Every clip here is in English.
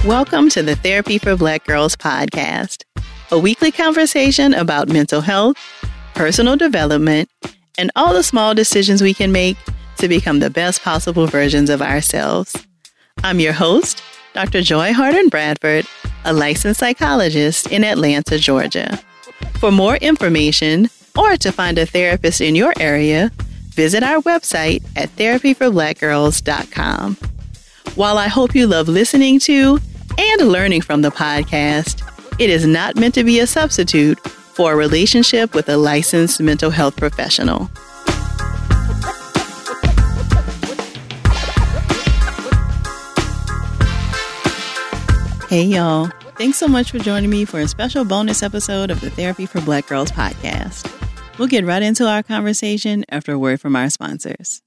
Welcome to the Therapy for Black Girls podcast, a weekly conversation about mental health, personal development, and all the small decisions we can make to become the best possible versions of ourselves. I'm your host, Dr. Joy Harden Bradford, a licensed psychologist in Atlanta, Georgia. For more information or to find a therapist in your area, visit our website at therapyforblackgirls.com. While I hope you love listening to and learning from the podcast, it is not meant to be a substitute for a relationship with a licensed mental health professional. Hey y'all, thanks so much for joining me for a special bonus episode of the Therapy for Black Girls podcast. We'll get right into our conversation after a word from our sponsors.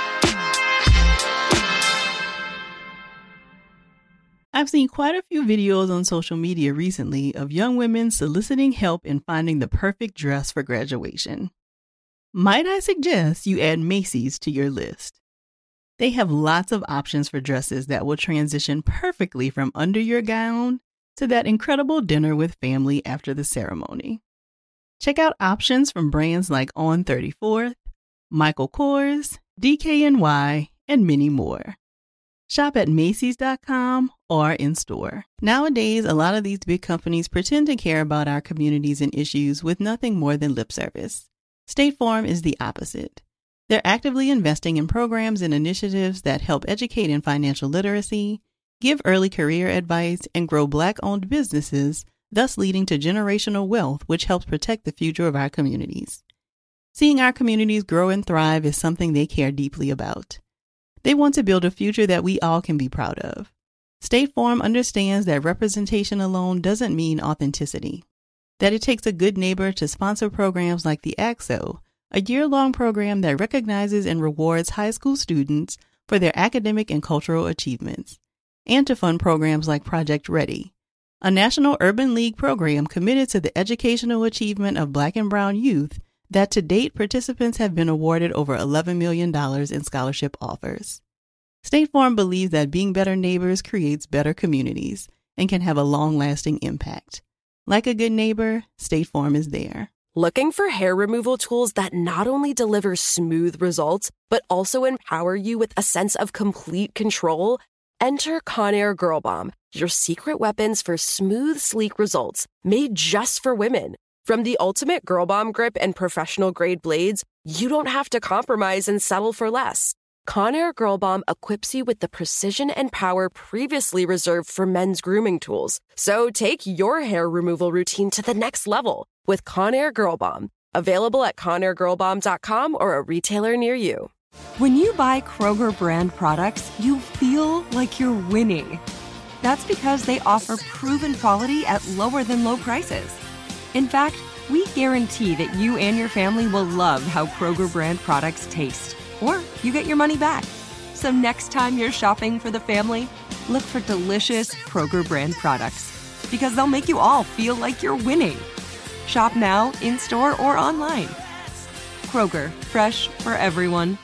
I've seen quite a few videos on social media recently of young women soliciting help in finding the perfect dress for graduation. Might I suggest you add Macy's to your list? They have lots of options for dresses that will transition perfectly from under your gown to that incredible dinner with family after the ceremony. Check out options from brands like On 34th, Michael Kors, DKNY, and many more. Shop at Macy's.com or in-store. Nowadays, a lot of these big companies pretend to care about our communities and issues with nothing more than lip service. State Farm is the opposite. They're actively investing in programs and initiatives that help educate in financial literacy, give early career advice, and grow Black-owned businesses, thus leading to generational wealth, which helps protect the future of our communities. Seeing our communities grow and thrive is something they care deeply about. They want to build a future that we all can be proud of. State Farm understands that representation alone doesn't mean authenticity, that it takes a good neighbor to sponsor programs like the ACT-SO, a year-long program that recognizes and rewards high school students for their academic and cultural achievements, and to fund programs like Project Ready, a National Urban League program committed to the educational achievement of Black and Brown youth that to date participants have been awarded over $11 million in scholarship offers. State Farm believes that being better neighbors creates better communities and can have a long-lasting impact. Like a good neighbor, State Farm is there. Looking for hair removal tools that not only deliver smooth results, but also empower you with a sense of complete control? Enter Conair Girl Bomb, your secret weapons for smooth, sleek results, made just for women. From the ultimate Girl Bomb grip and professional-grade blades, you don't have to compromise and settle for less. Conair Girl Bomb equips you with the precision and power previously reserved for men's grooming tools. So take your hair removal routine to the next level with Conair Girl Bomb. Available at ConairGirlBomb.com or a retailer near you. When you buy Kroger brand products, you feel like you're winning. That's because they offer proven quality at lower than low prices. In fact, we guarantee that you and your family will love how Kroger brand products taste, or you get your money back. So next time you're shopping for the family, look for delicious Kroger brand products, because they'll make you all feel like you're winning. Shop now, in-store, or online. Kroger, fresh for everyone.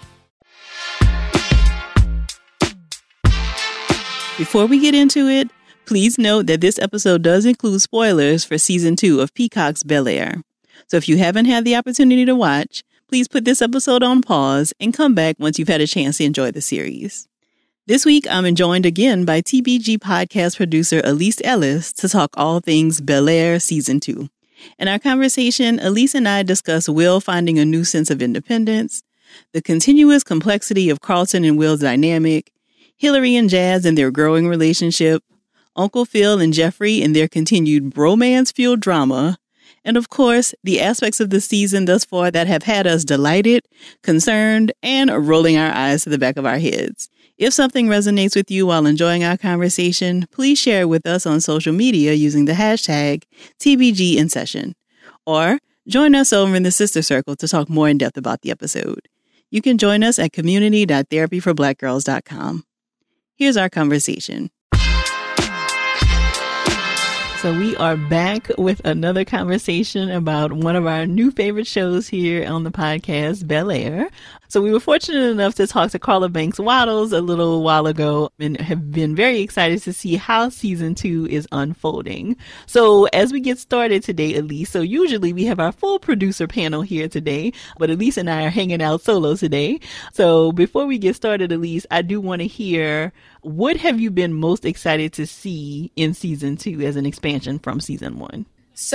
Before we get into it, please note that this episode does include spoilers for Season 2 of Peacock's Bel-Air. So if you haven't had the opportunity to watch, please put this episode on pause and come back once you've had a chance to enjoy the series. This week, I'm joined again by TBG podcast producer Elise Ellis to talk all things Bel-Air Season 2. In our conversation, Elise and I discuss Will finding a new sense of independence, the continuous complexity of Carlton and Will's dynamic, Hillary and Jazz and their growing relationship, Uncle Phil and Jeffrey and their continued bromance-fueled drama, and of course, the aspects of the season thus far that have had us delighted, concerned, and rolling our eyes to the back of our heads. If something resonates with you while enjoying our conversation, please share it with us on social media using the hashtag TBGInSession. Or join us over in the Sister Circle to talk more in depth about the episode. You can join us at community.therapyforblackgirls.com. Here's our conversation. So we are back with another conversation about one of our new favorite shows here on the podcast, Bel-Air. So we were fortunate enough to talk to Carla Banks Waddles a little while ago and have been very excited to see how season 2 is unfolding. So as we get started today, Elise, so usually we have our full producer panel here today, but Elise and I are hanging out solo today. So before we get started, Elise, I do want to hear, what have you been most excited to see in season 2 as an expansion from season 1?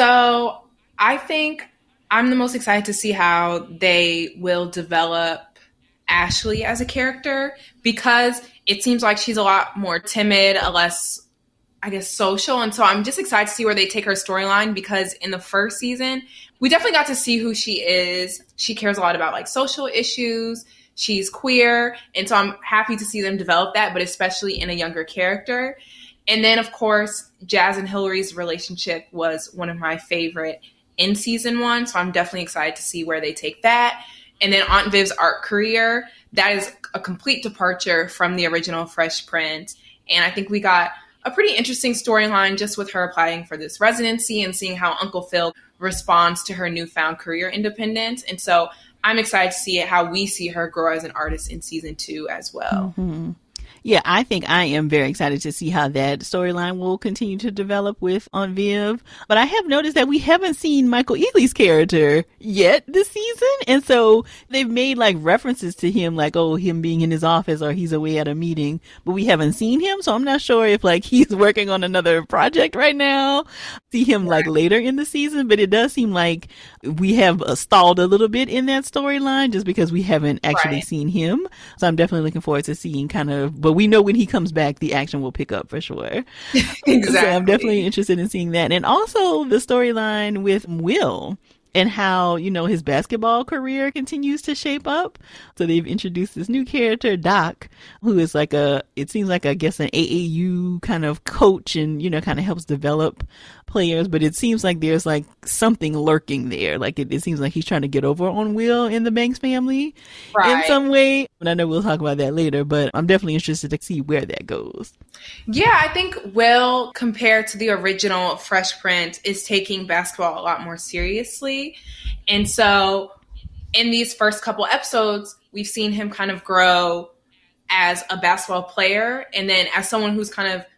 So I think I'm the most excited to see how they will develop Ashley as a character, because it seems like she's a lot more timid, a less, I guess, social. And so I'm just excited to see where they take her storyline, because in the first season, we definitely got to see who she is. She cares a lot about like social issues. She's queer. And so I'm happy to see them develop that, but especially in a younger character. And then, of course, Jazz and Hillary's relationship was one of my favorite in season 1. So I'm definitely excited to see where they take that. And then Aunt Viv's art career, that is a complete departure from the original Fresh Prince. And I think we got a pretty interesting storyline just with her applying for this residency and seeing how Uncle Phil responds to her newfound career independence. And so I'm excited to see how we see her grow as an artist in season 2 as well. Mm-hmm. Yeah, I think I am very excited to see how that storyline will continue to develop with Aunt Viv. But I have noticed that we haven't seen Michael Ealy's character yet this season. And so they've made like references to him, like, oh, him being in his office or he's away at a meeting, but we haven't seen him. So I'm not sure if like he's working on another project right now. See him like later in the season, but it does seem like we have stalled a little bit in that storyline just because we haven't actually seen him. So I'm definitely looking forward to seeing kind of, but we know when he comes back, the action will pick up for sure. Exactly. So I'm definitely interested in seeing that. And also the storyline with Will and how, you know, his basketball career continues to shape up. So they've introduced this new character, Doc, who is like it seems like, I guess, an AAU kind of coach and, you know, kind of helps develop players. But it seems like there's like something lurking there. Like it seems like he's trying to get over on Will and the Banks family in some way. And I know we'll talk about that later, but I'm definitely interested to see where that goes. Yeah, I think Will, compared to the original Fresh Prince, is taking basketball a lot more seriously. And so in these first couple episodes, we've seen him kind of grow as a basketball player and then as someone who's kind of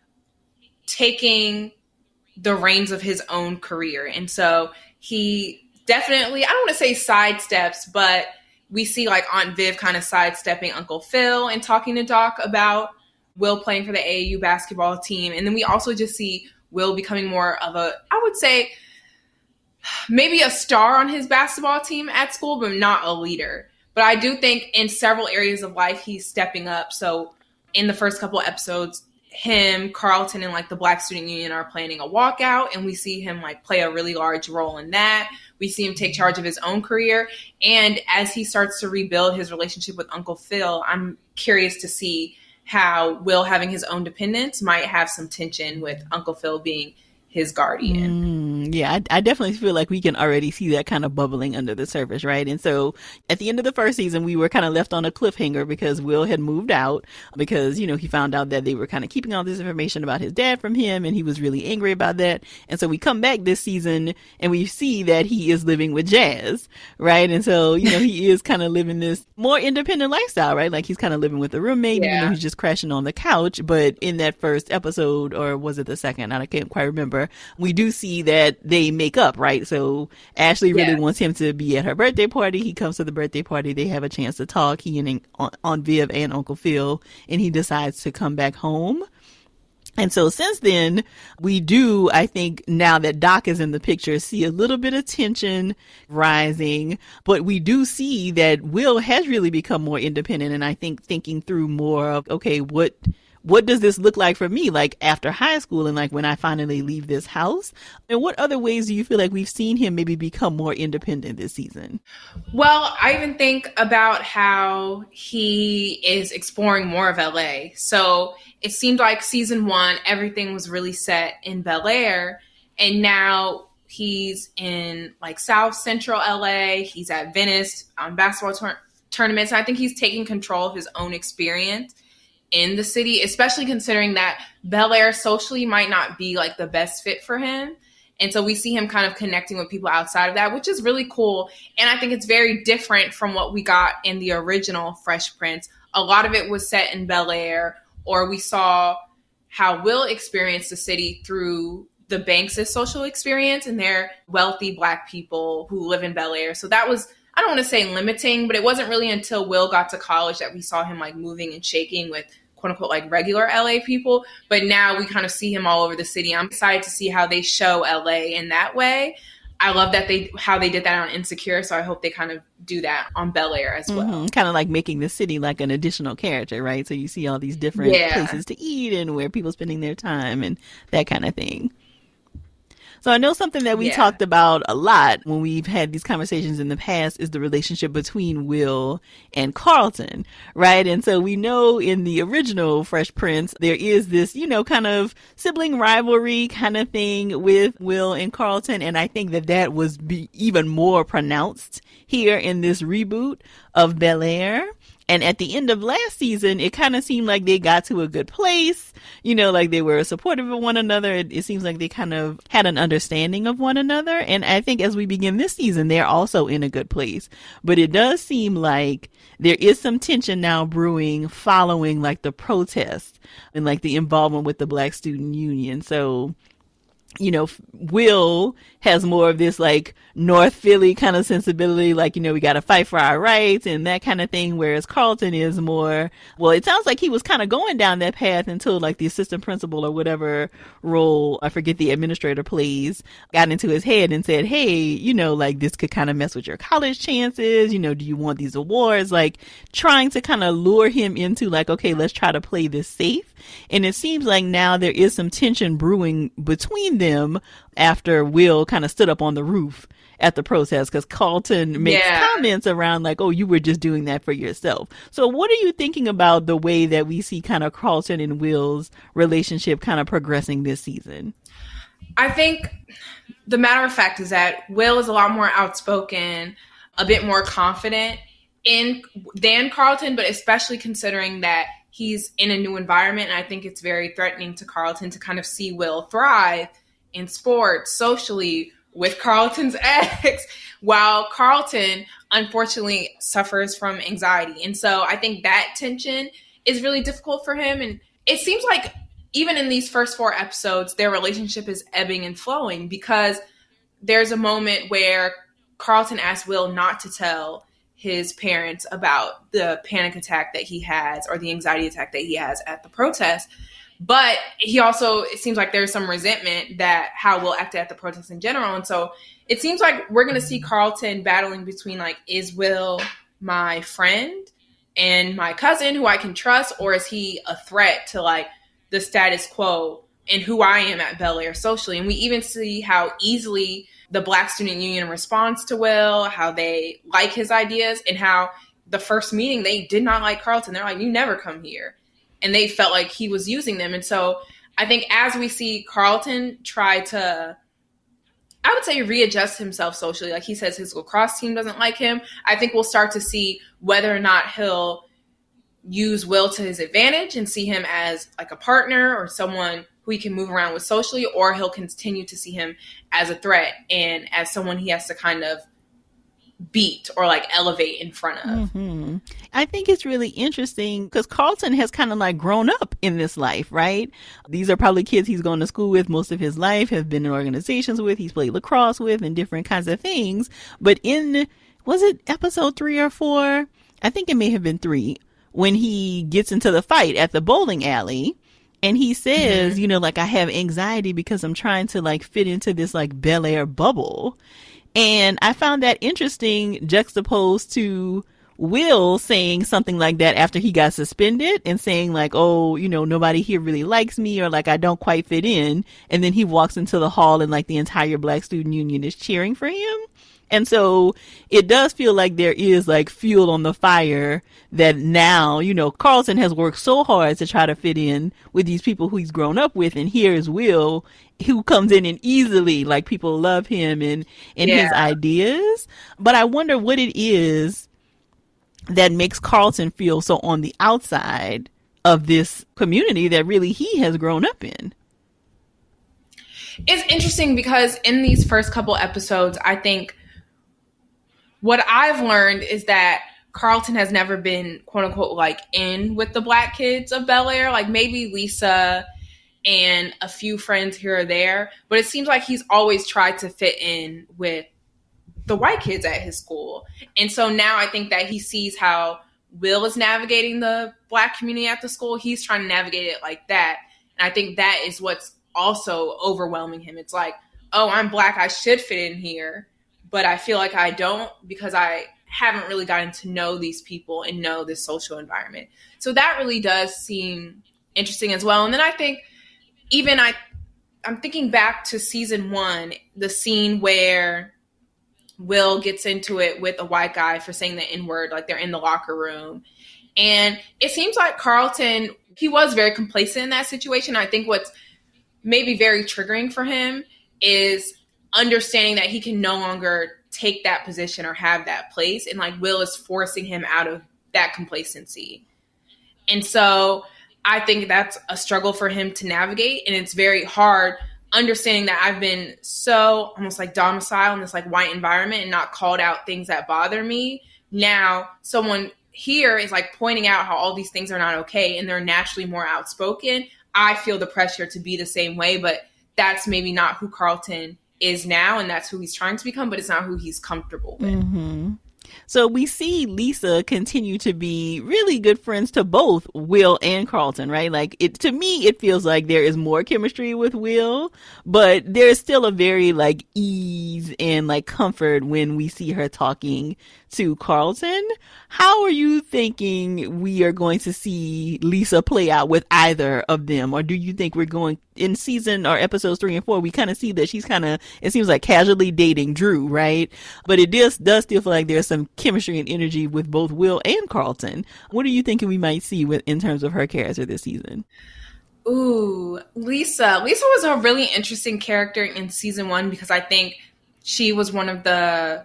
taking the reins of his own career. And so he definitely, I don't want to say sidesteps, but we see like Aunt Viv kind of sidestepping Uncle Phil and talking to Doc about Will playing for the AAU basketball team. And then we also just see Will becoming more of a, I would say, maybe a star on his basketball team at school, but not a leader. But I do think in several areas of life, he's stepping up. So in the first couple episodes, him, Carlton, and like the Black Student Union are planning a walkout, and we see him like play a really large role in that. We see him take charge of his own career. And as he starts to rebuild his relationship with Uncle Phil, I'm curious to see how Will having his own dependence might have some tension with Uncle Phil being his guardian. Yeah, I definitely feel like we can already see that kind of bubbling under the surface, right? And so at the end of the first season, we were kind of left on a cliffhanger because Will had moved out because, you know, he found out that they were kind of keeping all this information about his dad from him, and he was really angry about that. And so we come back this season and we see that he is living with Jazz, right? And so, you know, he is kind of living this more independent lifestyle, right? Like he's kind of living with a roommate, even though he's just crashing on the couch. But in that first episode, or was it the second? I can't quite remember. We do see that they make up, right? So Ashley really wants him to be at her birthday party. He comes to the birthday party. They have a chance to talk, he and Aunt Viv and Uncle Phil, and he decides to come back home. And so since then, we do, I think, now that Doc is in the picture, see a little bit of tension rising. But we do see that Will has really become more independent. And I think thinking through more of, okay, what does this look like for me, like after high school and like when I finally leave this house? And what other ways do you feel like we've seen him maybe become more independent this season? Well, I even think about how he is exploring more of LA. So it seemed like season 1, everything was really set in Bel-Air. And now he's in like South Central LA. He's at Venice on basketball tournaments. And I think he's taking control of his own experience. in the city, especially considering that Bel Air socially might not be like the best fit for him. And so we see him kind of connecting with people outside of that, which is really cool. And I think it's very different from what we got in the original Fresh Prince. A lot of it was set in Bel Air, or we saw how Will experienced the city through the Banks' social experience, and they're wealthy Black people who live in Bel Air. So that was, I don't want to say limiting, but it wasn't really until Will got to college that we saw him like moving and shaking with quote unquote like regular LA people. But now we kind of see him all over the city. I'm excited to see how they show LA in that way. I love that how they did that on Insecure, so I hope they kind of do that on Bel Air as well. Mm-hmm. Kind of like making the city like an additional character, right? So you see all these different places to eat and where people spending their time and that kind of thing. So I know something that we talked about a lot when we've had these conversations in the past is the relationship between Will and Carlton, right? And so we know in the original Fresh Prince, there is this, you know, kind of sibling rivalry kind of thing with Will and Carlton. And I think that was even more pronounced here in this reboot of Bel Air. And at the end of last season, it kind of seemed like they got to a good place, you know, like they were supportive of one another. It seems like they kind of had an understanding of one another. And I think as we begin this season, they're also in a good place. But it does seem like there is some tension now brewing following like the protest and like the involvement with the Black Student Union. So, you know, Will has more of this like North Philly kind of sensibility, like, you know, we got to fight for our rights and that kind of thing. Whereas Carlton is more, well, it sounds like he was kind of going down that path until like the assistant principal or whatever role, I forget the administrator plays, got into his head and said, hey, you know, like this could kind of mess with your college chances. You know, do you want these awards? Like trying to kind of lure him into like, okay, let's try to play this safe. And it seems like now there is some tension brewing between them after Will kind of stood up on the roof at the protest because Carlton makes comments around like, oh, you were just doing that for yourself. So what are you thinking about the way that we see kind of Carlton and Will's relationship kind of progressing this season? I think the matter of fact is that Will is a lot more outspoken, a bit more confident than Carlton, but especially considering that he's in a new environment. And I think it's very threatening to Carlton to kind of see Will thrive in sports, socially, with Carlton's ex, while Carlton, unfortunately, suffers from anxiety. And so I think that tension is really difficult for him. And it seems like even in these first 4 episodes, their relationship is ebbing and flowing because there's a moment where Carlton asks Will not to tell his parents about the panic attack that he has or the anxiety attack that he has at the protest. But he also, it seems like there's some resentment that how Will acted at the protest in general. And so it seems like we're going to see Carlton battling between like, is Will my friend and my cousin who I can trust? Or is he a threat to like the status quo and who I am at Bel Air socially? And we even see how easily the Black Student Union responds to Will, how they like his ideas, and how the first meeting they did not like Carlton. They're like, you never come here. And they felt like he was using them. And so I think as we see Carlton try to, I would say, readjust himself socially, like he says his lacrosse team doesn't like him, I think we'll start to see whether or not he'll use Will to his advantage and see him as like a partner or someone who he can move around with socially, or he'll continue to see him as a threat and as someone he has to kind of beat or like elevate in front of. Mm-hmm. I think it's really interesting because Carlton has kind of like grown up in this life, right? These are probably kids he's gone to school with most of his life, have been in organizations with, he's played lacrosse with and different kinds of things. But in, was it episode 3 or 4? I think it may have been 3, when he gets into the fight at the bowling alley. And he says, you know, like, I have anxiety because I'm trying to like fit into this like Bel Air bubble. And I found that interesting juxtaposed to Will saying something like that after he got suspended and saying like, oh, you know, nobody here really likes me, or like I don't quite fit in. And then he walks into the hall and like the entire Black Student Union is cheering for him. And so it does feel like there is like fuel on the fire that now, you know, Carlton has worked so hard to try to fit in with these people who he's grown up with. And here is Will, who comes in and easily, like, people love him and his ideas. But I wonder what it is that makes Carlton feel so on the outside of this community that really he has grown up in. It's interesting because in these first couple episodes, I think what I've learned is that Carlton has never been, quote unquote, like in with the black kids of Bel Air. Like maybe Lisa and a few friends here or there, but it seems like he's always tried to fit in with the white kids at his school. And so now I think that he sees how Will is navigating the black community at the school. He's trying to navigate it like that. And I think that is what's also overwhelming him. It's like, oh, I'm black, I should fit in here, but I feel like I don't because I haven't really gotten to know these people and know this social environment. So that really does seem interesting as well. And then I think even I'm thinking back to season 1, the scene where Will gets into it with a white guy for saying the N-word, like they're in the locker room. And it seems like Carlton, he was very complacent in that situation. I think what's maybe very triggering for him is understanding that he can no longer take that position or have that place. And like Will is forcing him out of that complacency. And so I think that's a struggle for him to navigate. And it's very hard understanding that I've been so almost like domiciled in this like white environment and not called out things that bother me. Now someone here is like pointing out how all these things are not okay and they're naturally more outspoken. I feel the pressure to be the same way, but that's maybe not who Carlton is now, and that's who he's trying to become, but it's not who he's comfortable with. Mm-hmm. So we see Lisa continue to be really good friends to both Will and Carlton, right? Like to me, it feels like there is more chemistry with Will, but there's still a very like ease and like comfort when we see her talking to Carlton. How are you thinking we are going to see Lisa play out with either of them? Or do you think we're going in season or episodes 3 and 4, we kind of see that she's kind of, it seems like casually dating Drew, right? But it does still feel like there's some chemistry and energy with both Will and Carlton. What are you thinking we might see in terms of her character this season? Ooh, Lisa. Lisa was a really interesting character in season 1 because I think she was one of the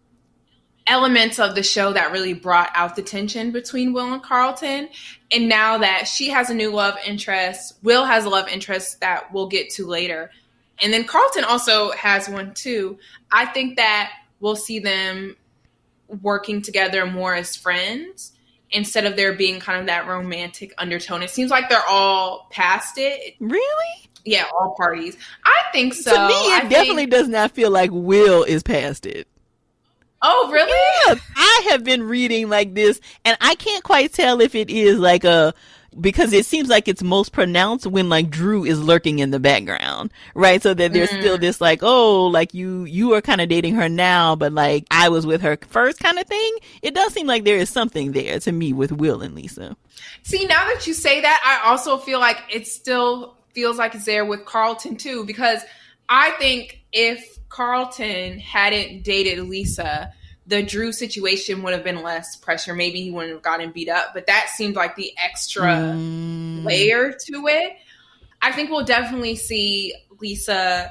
elements of the show that really brought out the tension between Will and Carlton. And now that she has a new love interest, Will has a love interest that we'll get to later. And then Carlton also has one too. I think that we'll see them working together more as friends instead of there being kind of that romantic undertone. It seems like they're all past it. Really? Yeah, all parties. I think so. To me, it definitely does not feel like Will is past it. Oh, really? Yeah, I have been reading like this, and I can't quite tell if it is like because it seems like it's most pronounced when like Drew is lurking in the background, right? So that there's still this like, oh, like you are kind of dating her now, but like I was with her first kind of thing. It does seem like there is something there to me with Will and Lisa. See, now that you say that, I also feel like it still feels like it's there with Carlton too, because I think if Carlton hadn't dated Lisa, the Drew situation would have been less pressure. Maybe he wouldn't have gotten beat up, but that seemed like the extra layer to it. I think we'll definitely see Lisa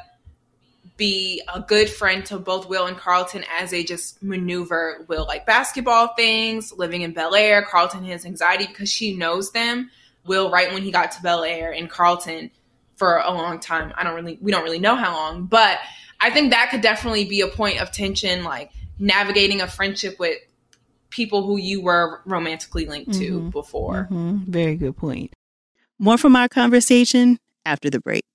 be a good friend to both Will and Carlton as they just maneuver Will like basketball things, living in Bel Air. Carlton has anxiety because she knows them. Will right when he got to Bel Air, and Carlton for a long time. We don't really know how long, but I think that could definitely be a point of tension, like navigating a friendship with people who you were romantically linked to before. Very good point. More from our conversation after the break.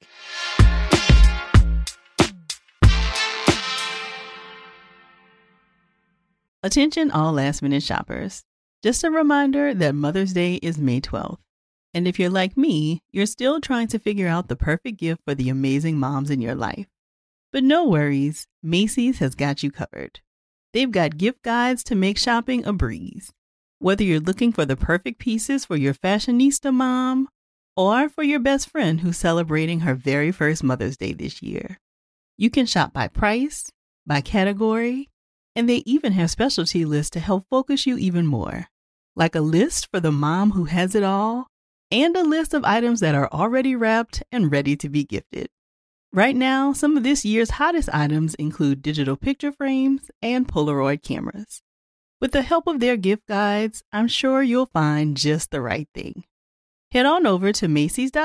Attention all last-minute shoppers. Just a reminder that Mother's Day is May 12th. And if you're like me, you're still trying to figure out the perfect gift for the amazing moms in your life. But no worries, Macy's has got you covered. They've got gift guides to make shopping a breeze. Whether you're looking for the perfect pieces for your fashionista mom or for your best friend who's celebrating her very first Mother's Day this year, you can shop by price, by category, and they even have specialty lists to help focus you even more. Like a list for the mom who has it all, and a list of items that are already wrapped and ready to be gifted. Right now, some of this year's hottest items include digital picture frames and Polaroid cameras. With the help of their gift guides, I'm sure you'll find just the right thing. Head on over to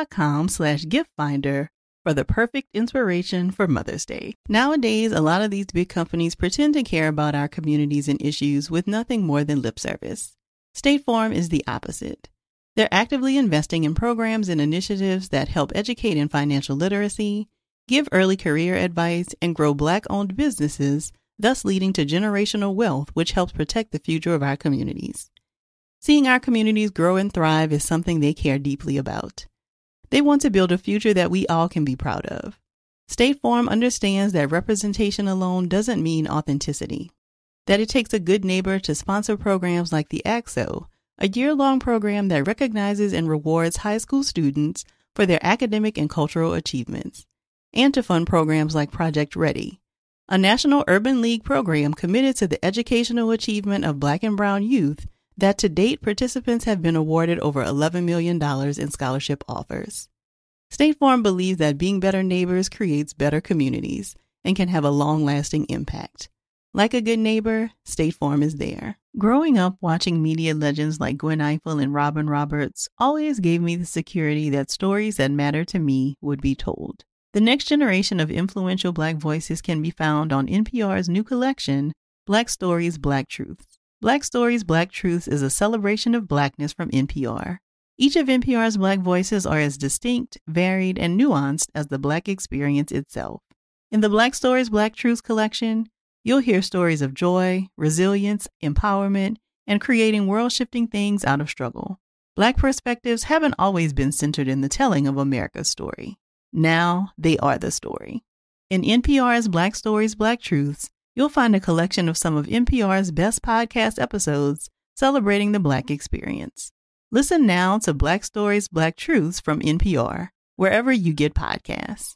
Macys.com/gift-finder for the perfect inspiration for Mother's Day. Nowadays, a lot of these big companies pretend to care about our communities and issues with nothing more than lip service. State Farm is the opposite. They're actively investing in programs and initiatives that help educate in financial literacy, give early career advice, and grow Black-owned businesses, thus leading to generational wealth, which helps protect the future of our communities. Seeing our communities grow and thrive is something they care deeply about. They want to build a future that we all can be proud of. State Farm understands that representation alone doesn't mean authenticity, that it takes a good neighbor to sponsor programs like the ACT-SO, a year-long program that recognizes and rewards high school students for their academic and cultural achievements, and to fund programs like Project Ready, a National Urban League program committed to the educational achievement of Black and Brown youth that to date participants have been awarded over $11 million in scholarship offers. State Farm believes that being better neighbors creates better communities and can have a long-lasting impact. Like a good neighbor, State Farm is there. Growing up watching media legends like Gwen Ifill and Robin Roberts always gave me the security that stories that matter to me would be told. The next generation of influential Black voices can be found on NPR's new collection, Black Stories, Black Truths. Black Stories, Black Truths is a celebration of Blackness from NPR. Each of NPR's Black voices are as distinct, varied, and nuanced as the Black experience itself. In the Black Stories, Black Truths collection, you'll hear stories of joy, resilience, empowerment, and creating world-shifting things out of struggle. Black perspectives haven't always been centered in the telling of America's story. Now they are the story. In NPR's Black Stories, Black Truths, you'll find a collection of some of NPR's best podcast episodes celebrating the Black experience. Listen now to Black Stories, Black Truths from NPR, wherever you get podcasts.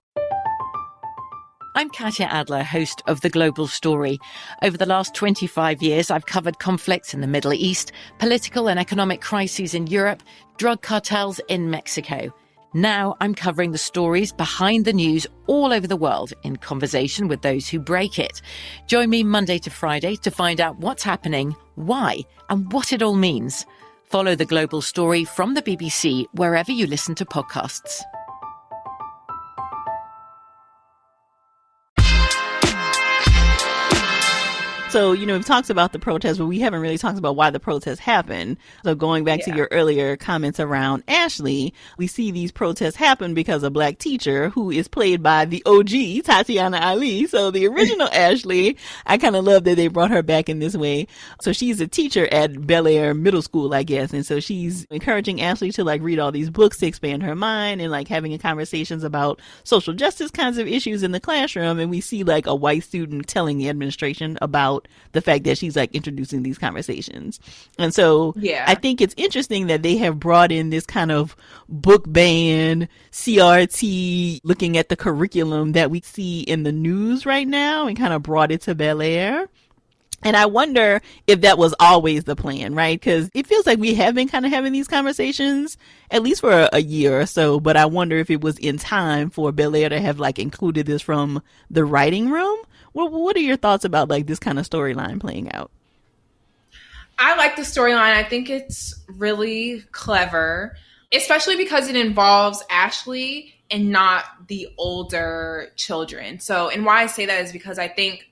I'm Katya Adler, host of The Global Story. Over the last 25 years, I've covered conflicts in the Middle East, political and economic crises in Europe, drug cartels in Mexico. Now I'm covering the stories behind the news all over the world in conversation with those who break it. Join me Monday to Friday to find out what's happening, why, and what it all means. Follow The Global Story from the BBC wherever you listen to podcasts. So, we've talked about the protest, but we haven't really talked about why the protest happened. So going back to your earlier comments around Ashley, we see these protests happen because a Black teacher who is played by the OG, Tatiana Ali. So the original Ashley, I kind of love that they brought her back in this way. So she's a teacher at Bel Air Middle School, I guess. And so she's encouraging Ashley to read all these books to expand her mind and having conversations about social justice kinds of issues in the classroom. And we see a white student telling the administration about the fact that she's introducing these conversations. And so I think it's interesting that they have brought in this kind of book ban, CRT, looking at the curriculum that we see in the news right now and kind of brought it to Bel Air. And I wonder if that was always the plan, right? Because it feels like we have been kind of having these conversations, at least for a year or so. But I wonder if it was in time for Bel Air to have included this from the writing room. What are your thoughts about this kind of storyline playing out? I like the storyline. I think it's really clever, especially because it involves Ashley and not the older children. So, and why I say that is because I think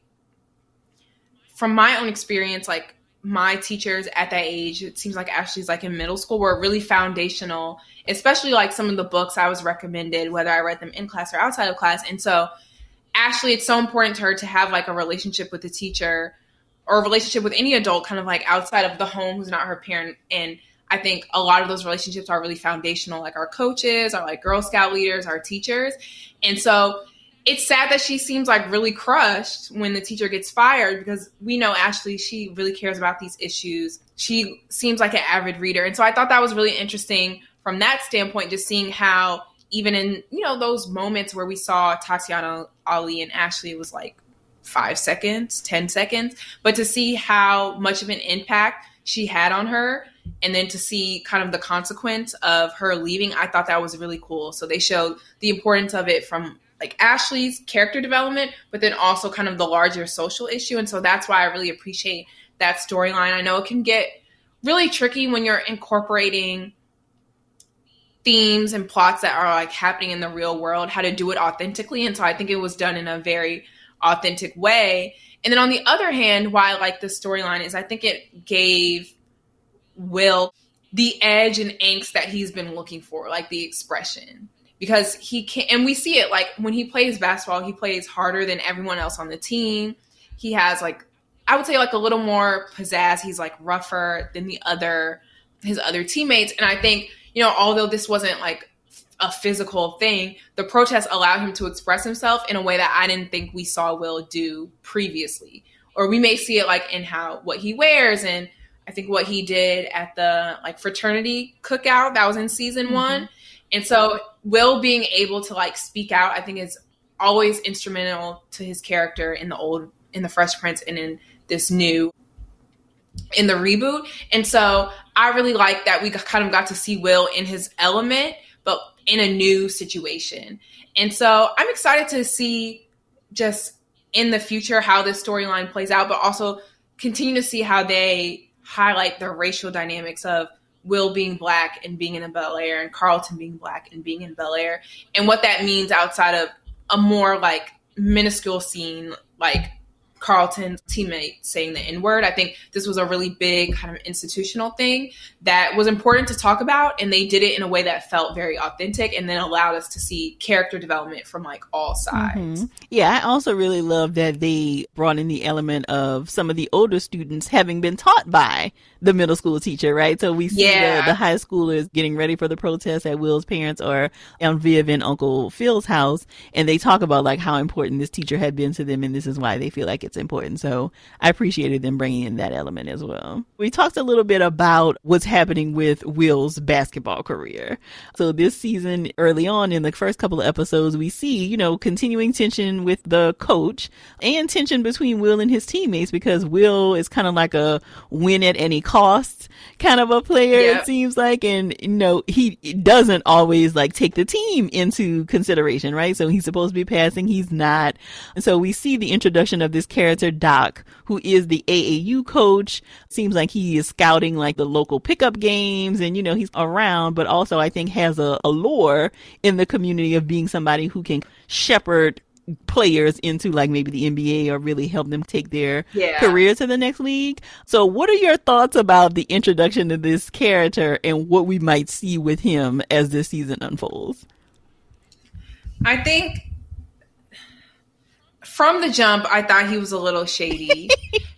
from my own experience, my teachers at that age, it seems like Ashley's in middle school, were really foundational, especially some of the books I was recommended, whether I read them in class or outside of class. And so Ashley, it's so important to her to have a relationship with the teacher or a relationship with any adult kind of outside of the home who's not her parent. And I think a lot of those relationships are really foundational, our coaches, our Girl Scout leaders, our teachers. And so it's sad that she seems really crushed when the teacher gets fired, because we know Ashley, she really cares about these issues. She seems like an avid reader. And so I thought that was really interesting from that standpoint, just seeing how even in, those moments where we saw Tatiana Ali and Ashley, it was 5 seconds, 10 seconds, but to see how much of an impact she had on her and then to see kind of the consequence of her leaving, I thought that was really cool. So they showed the importance of it from Ashley's character development, but then also kind of the larger social issue. And so that's why I really appreciate that storyline. I know it can get really tricky when you're incorporating themes and plots that are like happening in the real world, how to do it authentically. And so I think it was done in a very authentic way. And then on the other hand, why I like this storyline is I think it gave Will the edge and angst that he's been looking for, like the expression. Because he can, and we see it, like when he plays basketball, he plays harder than everyone else on the team. He has like, I would say like a little more pizzazz. He's like rougher than his other teammates. And I think, you know, although this wasn't like a physical thing, the protest allowed him to express himself in a way that I didn't think we saw Will do previously. Or we may see it like in what he wears, and I think what he did at the like fraternity cookout that was in season 1. And so Will being able to like speak out, I think is always instrumental to his character in the Fresh Prince and in this new, in the reboot. And so I really like that we kind of got to see Will in his element, but in a new situation. And so I'm excited to see just in the future how this storyline plays out, but also continue to see how they highlight the racial dynamics of Will being Black and being in Bel-Air, and Carlton being Black and being in Bel-Air, and what that means outside of a more like minuscule scene, like Carlton's teammate saying the N-word. I think this was a really big kind of institutional thing that was important to talk about, and they did it in a way that felt very authentic and then allowed us to see character development from like all sides. Yeah, I also really love that they brought in the element of some of the older students having been taught by the middle school teacher, right? So we see the high schoolers getting ready for the protest at Will's parents or Viv and Uncle Phil's house, and they talk about like how important this teacher had been to them, and this is why they feel like it's important. So I appreciated them bringing in that element as well. We talked a little bit about what's happening with Will's basketball career. So this season, early on in the first couple of episodes, we see, you know, continuing tension with the coach and tension between Will and his teammates, because Will is kind of like a win at any cost kind of a player, it seems like. And, you know, he doesn't always like take the team into consideration, right? So he's supposed to be passing, he's not. And so we see the introduction of this character, Doc, who is the AAU coach. Seems like he is scouting like the local pickup games, and, you know, he's around, but also I think has a lore in the community of being somebody who can shepherd players into like maybe the NBA or really help them take their career to the next league. So what are your thoughts about the introduction of this character and what we might see with him as this season unfolds? I think from the jump, I thought he was a little shady.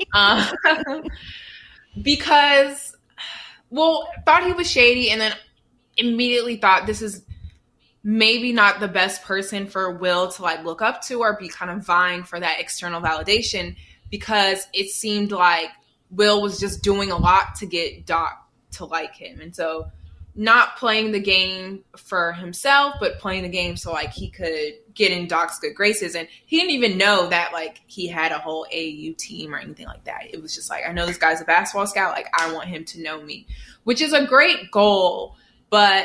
Because, well, thought he was shady, and then immediately thought this is maybe not the best person for Will to like look up to or be kind of vying for that external validation, because it seemed like Will was just doing a lot to get Doc to like him. And so not playing the game for himself, but playing the game so like he could get in Doc's good graces. And he didn't even know that like he had a whole AAU team or anything like that. It was just like, I know this guy's a basketball scout. Like, I want him to know me, which is a great goal. But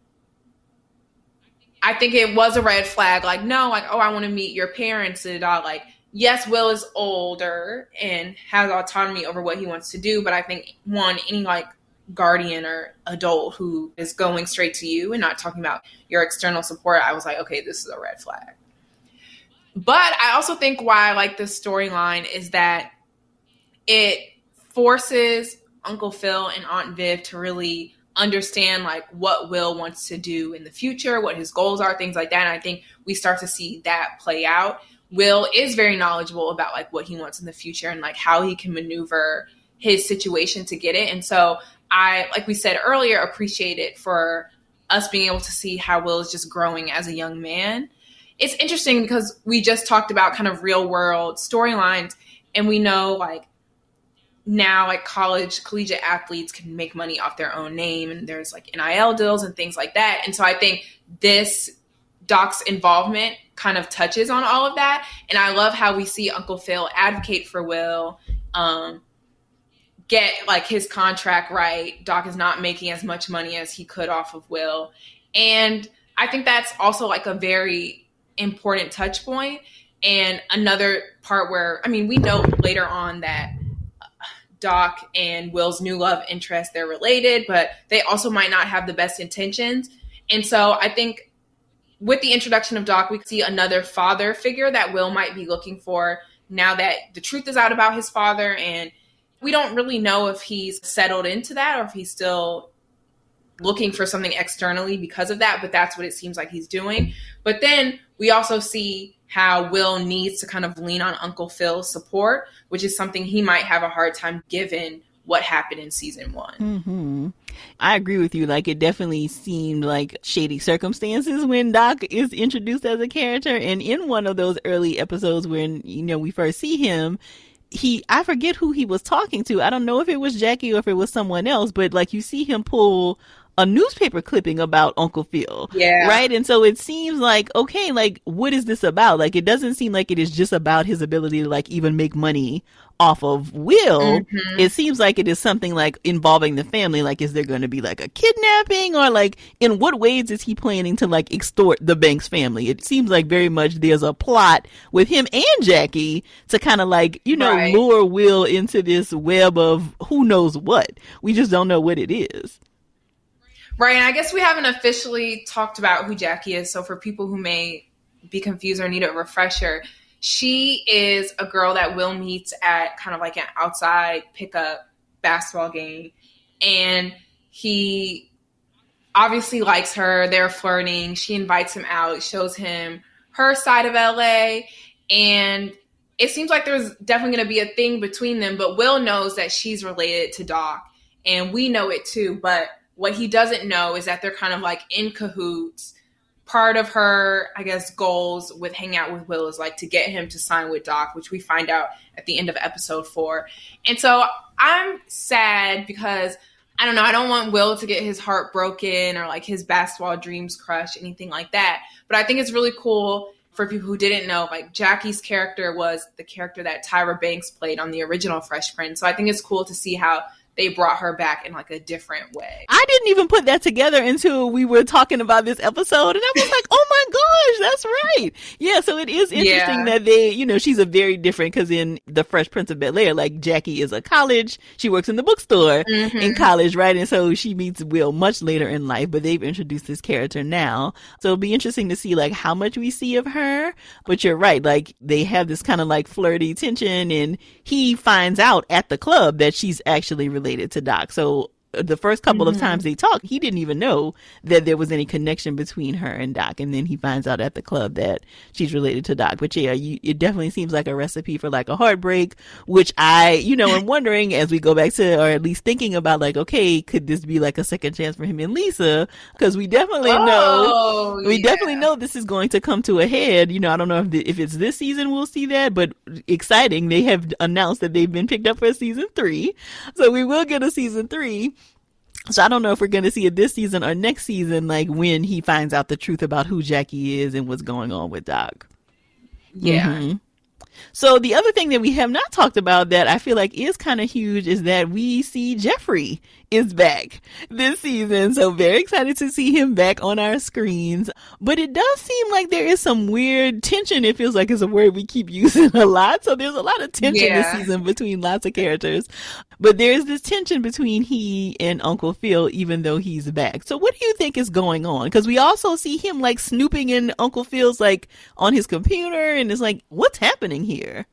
I think it was a red flag. Like, no, like, oh, I want to meet your parents. And like, yes, Will is older and has autonomy over what he wants to do. But I think any like guardian or adult who is going straight to you and not talking about your external support, I was like, okay, this is a red flag. But I also think why I like this storyline is that it forces Uncle Phil and Aunt Viv to really understand like what Will wants to do in the future, what his goals are, things like that. And I think we start to see that play out. Will is very knowledgeable about like what he wants in the future and like how he can maneuver his situation to get it. And so I, like we said earlier, appreciate it for us being able to see how Will is just growing as a young man. It's interesting because we just talked about kind of real world storylines, and we know like now like collegiate athletes can make money off their own name, and there's like NIL deals and things like that. And so I think this Doc's involvement kind of touches on all of that. And I love how we see Uncle Phil advocate for Will, get like his contract right. Doc is not making as much money as he could off of Will. And I think that's also like a very important touch point. And another part where, I mean, we know later on that Doc and Will's new love interest, they're related, but they also might not have the best intentions. And so I think with the introduction of Doc, we see another father figure that Will might be looking for now that the truth is out about his father. And we don't really know if he's settled into that or if he's still looking for something externally because of that, but that's what it seems like he's doing. But then we also see how Will needs to kind of lean on Uncle Phil's support, which is something he might have a hard time given what happened in season 1. Mm-hmm. I agree with you. Like, it definitely seemed like shady circumstances when Doc is introduced as a character. And in one of those early episodes when, we first see him, I forget who he was talking to. I don't know if it was Jackie or if it was someone else, but like you see him pull a newspaper clipping about Uncle Phil. Yeah. Right. And so it seems like, okay, like, what is this about? Like, it doesn't seem like it is just about his ability to like even make money off of Will. Mm-hmm. It seems like it is something like involving the family. Like, is there going to be like a kidnapping, or like in what ways is he planning to like extort the Banks family? It seems like very much there's a plot with him and Jackie to kind of like, right, lure Will into this web of who knows what. We just don't know what it is. Right, and I guess we haven't officially talked about who Jackie is, so for people who may be confused or need a refresher, she is a girl that Will meets at kind of like an outside pickup basketball game, and he obviously likes her. They're flirting. She invites him out, shows him her side of LA, and it seems like there's definitely going to be a thing between them, but Will knows that she's related to Doc, and we know it too, but what he doesn't know is that they're kind of like in cahoots. Part of her, I guess, goals with hanging out with Will is like to get him to sign with Doc, which we find out at the end of episode 4. And so I'm sad because, I don't know, I don't want Will to get his heart broken or like his basketball dreams crushed, anything like that. But I think it's really cool for people who didn't know, like Jackie's character was the character that Tyra Banks played on the original Fresh Prince. So I think it's cool to see how they brought her back in like a different way. I didn't even put that together until we were talking about this episode, and I was like, oh my gosh, that's right. Yeah, so it is interesting that they, she's a very different, because in the Fresh Prince of Bel-Air, like Jackie is she works in the bookstore in college, right? And so she meets Will much later in life, but they've introduced this character now. So it'll be interesting to see like how much we see of her. But you're right, like they have this kind of like flirty tension, and he finds out at the club that she's actually related to Doc. So the first couple of times they talk, he didn't even know that there was any connection between her and Doc, and then he finds out at the club that she's related to Doc. But yeah, it definitely seems like a recipe for like a heartbreak, which I am wondering as we go back to, or at least thinking about like, okay, could this be like a second chance for him and Lisa? Because we definitely know this is going to come to a head. I don't know if it's this season we'll see that, but exciting, they have announced that they've been picked up for season 3, so we will get a season 3. So I don't know if we're going to see it this season or next season, like when he finds out the truth about who Jackie is and what's going on with Doc. Yeah. Mm-hmm. So the other thing that we have not talked about that I feel like is kind of huge is that we see Jeffrey is back this season. So very excited to see him back on our screens. But it does seem like there is some weird tension. It feels like it's a word we keep using a lot. So there's a lot of tension this season between lots of characters. But there's this tension between he and Uncle Phil, even though he's back. So what do you think is going on? Because we also see him like snooping in Uncle Phil's like on his computer, and it's like, what's happening here?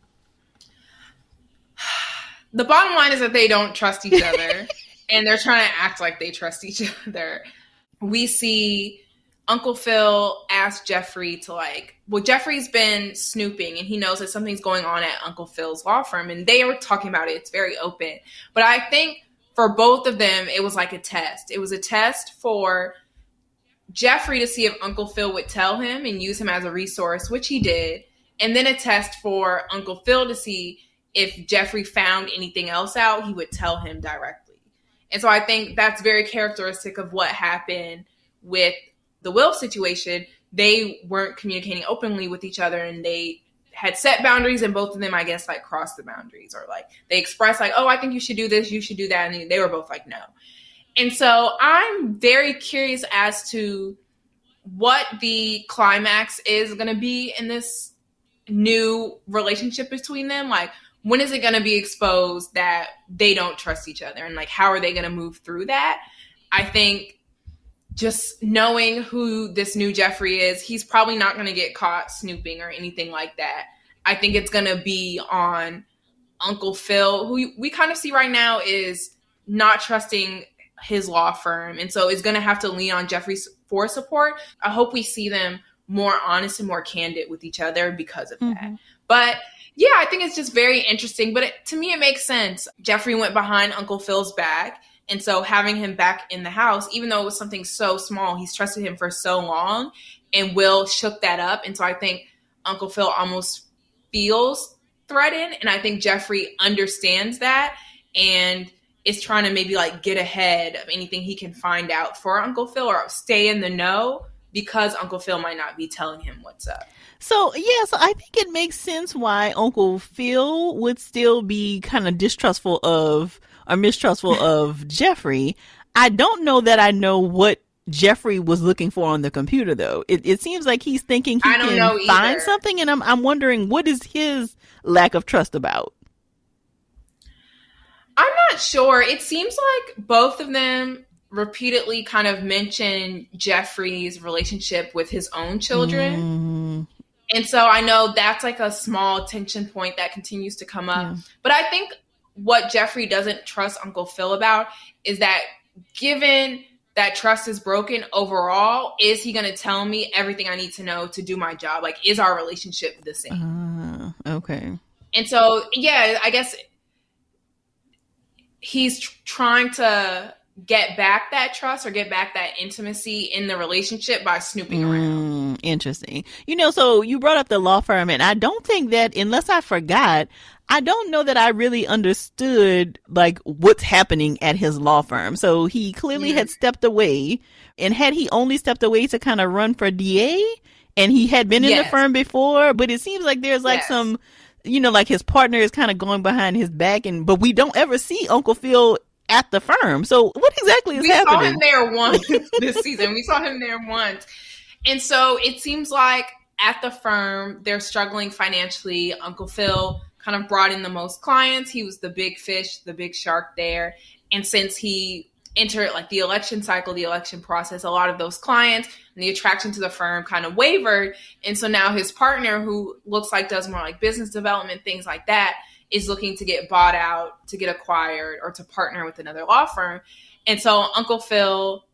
The bottom line is that they don't trust each other, and they're trying to act like they trust each other. We see Uncle Phil ask Jeffrey to Jeffrey's been snooping, and he knows that something's going on at Uncle Phil's law firm, and they were talking about it. It's very open. But I think for both of them, it was like a test. It was a test for Jeffrey to see if Uncle Phil would tell him and use him as a resource, which he did. And then a test for Uncle Phil to see if Jeffrey found anything else out, he would tell him directly. And so I think that's very characteristic of what happened with the Will situation. They weren't communicating openly with each other, and they had set boundaries, and both of them, I guess, like crossed the boundaries, or like they expressed like, oh, I think you should do this, you should do that. And they were both like, no. And so I'm very curious as to what the climax is going to be in this new relationship between them. Like, when is it going to be exposed that they don't trust each other? And like, how are they going to move through that? I think just knowing who this new Jeffrey is, he's probably not going to get caught snooping or anything like that. I think it's going to be on Uncle Phil, who we kind of see right now is not trusting his law firm. And so is going to have to lean on Jeffrey for support. I hope we see them more honest and more candid with each other because of that. But yeah, I think it's just very interesting. But to me, it makes sense. Jeffrey went behind Uncle Phil's back. And so having him back in the house, even though it was something so small, he's trusted him for so long, and Will shook that up. And so I think Uncle Phil almost feels threatened. And I think Jeffrey understands that and is trying to maybe like get ahead of anything he can find out for Uncle Phil or stay in the know because Uncle Phil might not be telling him what's up. So, yeah, so I think it makes sense why Uncle Phil would still be kind of distrustful of or mistrustful of Jeffrey. I don't know that I know what Jeffrey was looking for on the computer, though. It seems like he's thinking he can find something, and I'm wondering, what is his lack of trust about? I'm not sure. It seems like both of them repeatedly kind of mention Jeffrey's relationship with his own children. And so I know that's like a small tension point that continues to come up. But I think what Jeffrey doesn't trust Uncle Phil about is that given that trust is broken overall, is he going to tell me everything I need to know to do my job? Like, is our relationship the same? Okay. And so, yeah, I guess he's trying to get back that trust or get back that intimacy in the relationship by snooping around. Interesting. You know, so you brought up the law firm, and I don't think that, unless I forgot, I don't know that I really understood like what's happening at his law firm. So he clearly had stepped away, and had he only stepped away to kind of run for DA, and he had been in the firm before, but it seems like there's like some, you know, like his partner is kind of going behind his back, but we don't ever see Uncle Phil at the firm. So what exactly is happening? We saw him there once this season. We saw him there once. And so it seems like at the firm, they're struggling financially. Uncle Phil kind of brought in the most clients. He was the big fish, the big shark there. And since he entered like the election cycle, the election process, a lot of those clients and the attraction to the firm kind of wavered. And so now his partner, who looks like does more like business development, things like that, is looking to get bought out, to get acquired, or to partner with another law firm. And so Uncle Phil,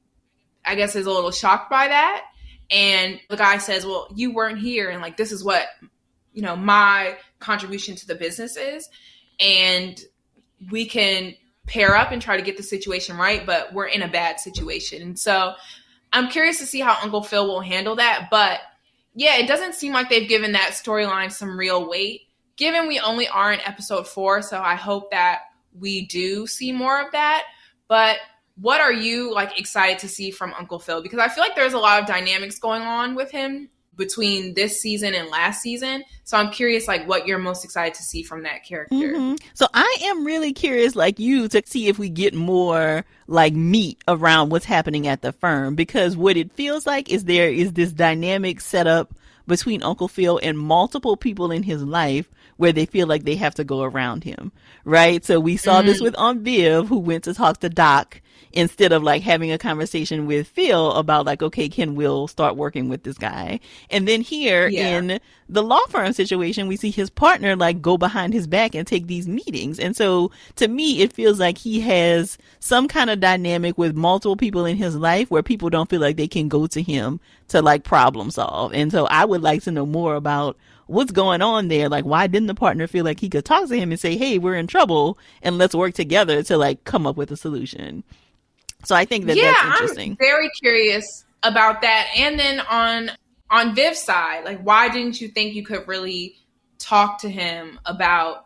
I guess, is a little shocked by that. And the guy says, well, you weren't here. And like, this is what, you know, my contribution to the business is. And we can pair up and try to get the situation right, but we're in a bad situation. And so I'm curious to see how Uncle Phil will handle that. But yeah, it doesn't seem like they've given that storyline some real weight, given we only are in episode 4. So I hope that we do see more of that. But what are you like excited to see from Uncle Phil? Because I feel like there's a lot of dynamics going on with him between this season and last season. So I'm curious, like, what you're most excited to see from that character. So I am really curious, like you, to see if we get more like meat around what's happening at the firm, because what it feels like is there is this dynamic setup between Uncle Phil and multiple people in his life where they feel like they have to go around him, right? So we saw this with Aunt Viv, who went to talk to Doc instead of like having a conversation with Phil about like, okay, can Will start working with this guy? And then here in the law firm situation, we see his partner like go behind his back and take these meetings. And so to me, it feels like he has some kind of dynamic with multiple people in his life where people don't feel like they can go to him to like problem solve. And so I would like to know more about what's going on there. Like, why didn't the partner feel like he could talk to him and say, hey, we're in trouble and let's work together to like come up with a solution? So I think that that's interesting. I'm very curious about that. And then on Viv's side, like, why didn't you think you could really talk to him about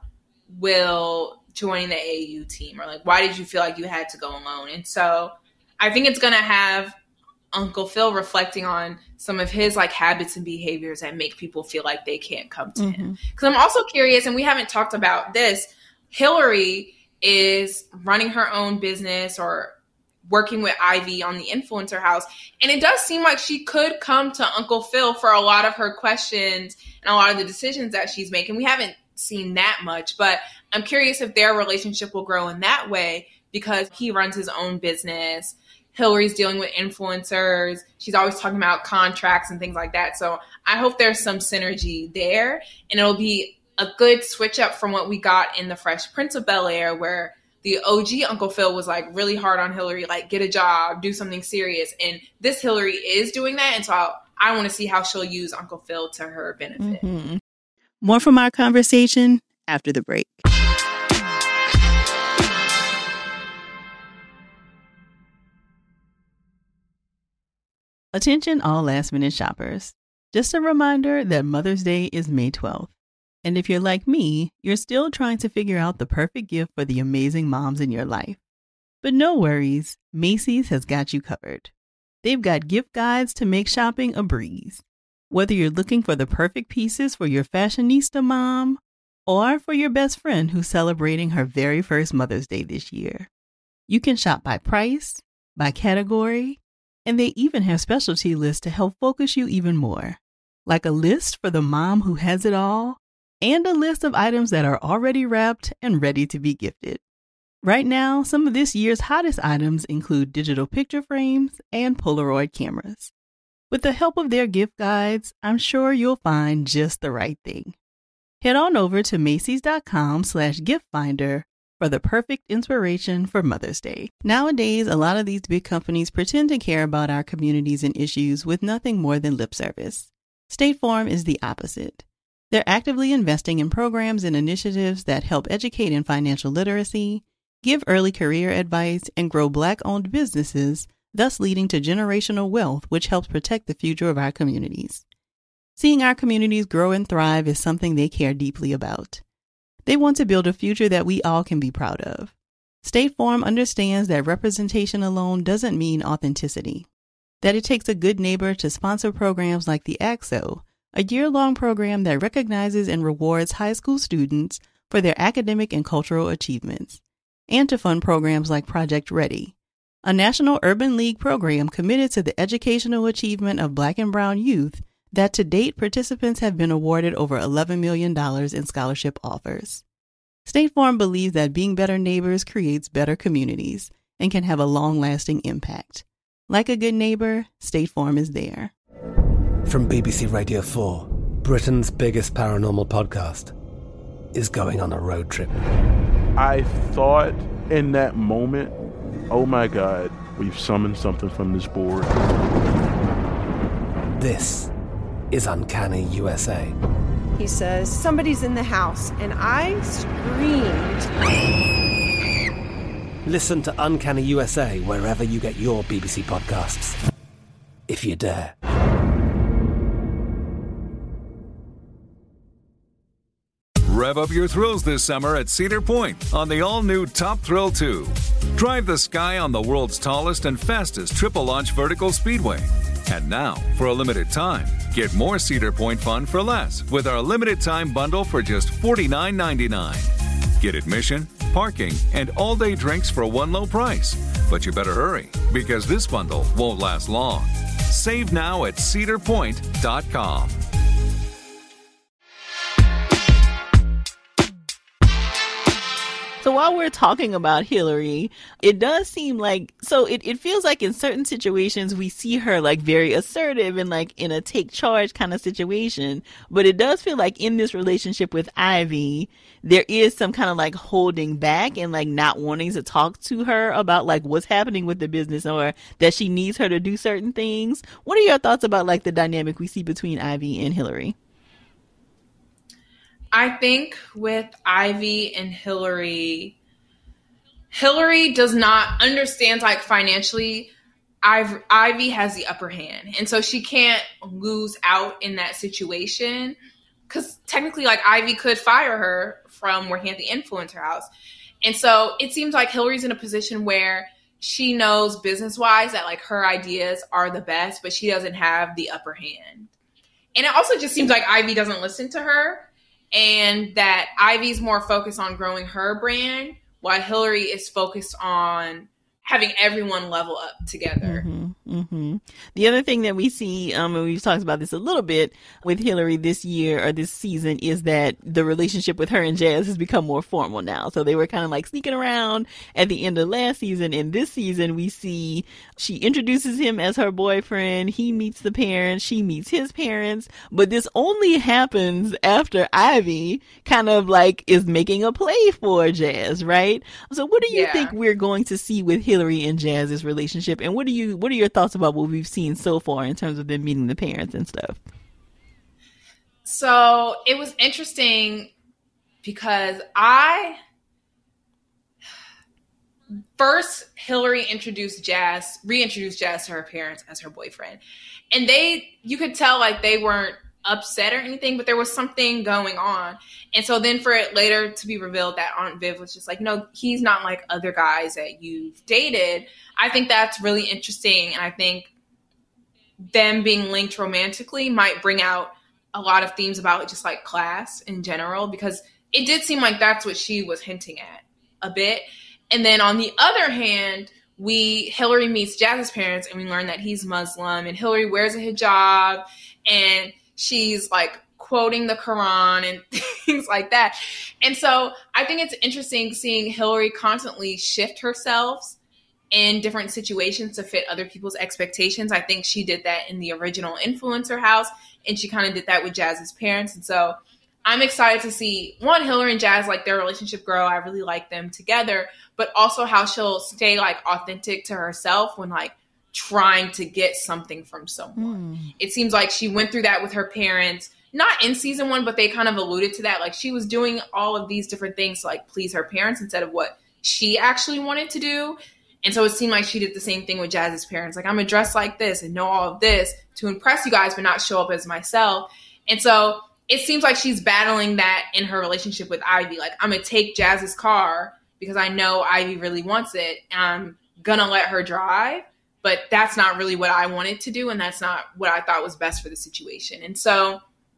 Will joining the AAU team? Or like, why did you feel like you had to go alone? And so I think it's going to have Uncle Phil reflecting on some of his like habits and behaviors that make people feel like they can't come to him. Because I'm also curious, and we haven't talked about this, Hillary is running her own business or working with Ivy on the Influencer House. And it does seem like she could come to Uncle Phil for a lot of her questions and a lot of the decisions that she's making. We haven't seen that much, but I'm curious if their relationship will grow in that way, because he runs his own business. Hillary's dealing with influencers. She's always talking about contracts and things like that. So I hope there's some synergy there, and it'll be a good switch up from what we got in the Fresh Prince of Bel-Air, where the OG Uncle Phil was like really hard on Hillary, like get a job, do something serious. And this Hillary is doing that. And so I want to see how she'll use Uncle Phil to her benefit. Mm-hmm. More from our conversation after the break. Attention all last-minute shoppers. Just a reminder that Mother's Day is May 12th. And if you're like me, you're still trying to figure out the perfect gift for the amazing moms in your life. But no worries, Macy's has got you covered. They've got gift guides to make shopping a breeze. Whether you're looking for the perfect pieces for your fashionista mom or for your best friend who's celebrating her very first Mother's Day this year, you can shop by price, by category, and they even have specialty lists to help focus you even more. Like a list for the mom who has it all, and a list of items that are already wrapped and ready to be gifted. Right now, some of this year's hottest items include digital picture frames and Polaroid cameras. With the help of their gift guides, I'm sure you'll find just the right thing. Head on over to Macys.com/giftfinder for the perfect inspiration for Mother's Day. Nowadays, a lot of these big companies pretend to care about our communities and issues with nothing more than lip service. State Farm is the opposite. They're actively investing in programs and initiatives that help educate in financial literacy, give early career advice, and grow Black-owned businesses, thus leading to generational wealth, which helps protect the future of our communities. Seeing our communities grow and thrive is something they care deeply about. They want to build a future that we all can be proud of. State Farm understands that representation alone doesn't mean authenticity, that it takes a good neighbor to sponsor programs like the ACT-SO, a year-long program that recognizes and rewards high school students for their academic and cultural achievements, and to fund programs like Project Ready, a National Urban League program committed to the educational achievement of Black and Brown youth that to date participants have been awarded over $11 million in scholarship offers. State Farm believes that being better neighbors creates better communities and can have a long-lasting impact. Like a good neighbor, State Farm is there. From BBC Radio 4, Britain's biggest paranormal podcast is going on a road trip. I thought in that moment, oh my God, we've summoned something from this board. This is Uncanny USA. He says, somebody's in the house, and I screamed. Listen to Uncanny USA wherever you get your BBC podcasts, if you dare. Rev up your thrills this summer at Cedar Point on the all-new Top Thrill 2. Drive the sky on the world's tallest and fastest triple-launch vertical speedway. And now, for a limited time, get more Cedar Point fun for less with our limited-time bundle for just $49.99. Get admission, parking, and all-day drinks for one low price. But you better hurry, because this bundle won't last long. Save now at cedarpoint.com. So while we're talking about Hillary, it does seem like, so it feels like in certain situations we see her like very assertive and like in a take charge kind of situation. But it does feel like in this relationship with Ivy, there is some kind of like holding back and like not wanting to talk to her about like what's happening with the business or that she needs her to do certain things. What are your thoughts about like the dynamic we see between Ivy and Hillary? I think with Ivy and Hillary does not understand like financially. Ivy has the upper hand. And so she can't lose out in that situation because technically like Ivy could fire her from working at the influencer house. And so it seems like Hillary's in a position where she knows business wise that like her ideas are the best, but she doesn't have the upper hand. And it also just seems like Ivy doesn't listen to her. And that Ivy's more focused on growing her brand, while Hillary is focused on having everyone level up together. Mm-hmm, Mm-hmm. The other thing that we see, and we've talked about this a little bit with Hillary this year or this season, is that the relationship with her and Jazz has become more formal now. So they were kind of like sneaking around at the end of last season. And this season, we see she introduces him as her boyfriend. He meets the parents. She meets his parents. But this only happens after Ivy kind of like is making a play for Jazz, right? So what do you think we're going to see with Hillary and Jazz's relationship? And what are your thoughts about what we've seen so far in terms of them meeting the parents and stuff? So it was interesting because first Hillary reintroduced Jazz to her parents as her boyfriend. And you could tell like they weren't upset or anything, but there was something going on. And so then for it later to be revealed that Aunt Viv was just like, no, he's not like other guys that you've dated. I think that's really interesting. And I think them being linked romantically might bring out a lot of themes about just like class in general, because it did seem like that's what she was hinting at a bit. And then on the other hand, Hillary meets Jazz's parents and we learn that he's Muslim, and Hillary wears a hijab and she's like quoting the Quran and things like that. And so I think it's interesting seeing Hillary constantly shift herself in different situations to fit other people's expectations. I think she did that in the original Influencer House, and she kind of did that with Jazz's parents. And so I'm excited to see, one, Hillary and Jazz, like their relationship grow. I really like them together, but also how she'll stay like authentic to herself when like trying to get something from someone. It seems like she went through that with her parents, not in season 1, but they kind of alluded to that. Like she was doing all of these different things to like please her parents instead of what she actually wanted to do. And so it seemed like she did the same thing with Jazz's parents. Like, I'm going to dress like this and know all of this to impress you guys, but not show up as myself. And so it seems like she's battling that in her relationship with Ivy. Like, I'm going to take Jazz's car because I know Ivy really wants it, and I'm going to let her drive. But that's not really what I wanted to do, and that's not what I thought was best for the situation. And so